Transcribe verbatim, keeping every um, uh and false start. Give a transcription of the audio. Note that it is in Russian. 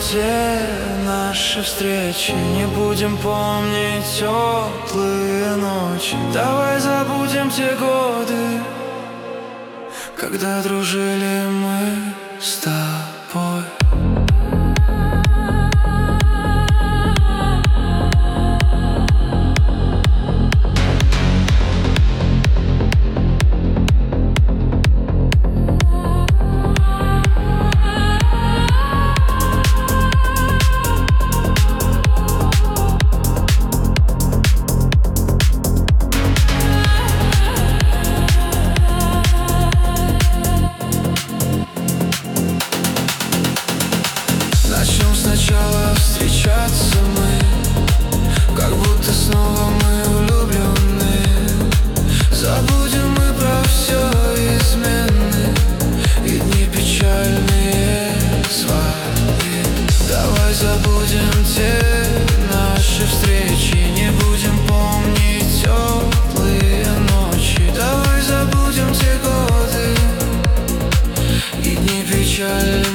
те наши встречи, не будем помнить теплые ночи. Давай забудем те годы, когда дружили мы с тобой. Сначала встречаться мы, как будто снова мы влюблены. Забудем мы про все измены и дни печальные свои. Давай забудем те наши встречи, не будем помнить теплые ночи. Давай забудем те годы и дни печальные.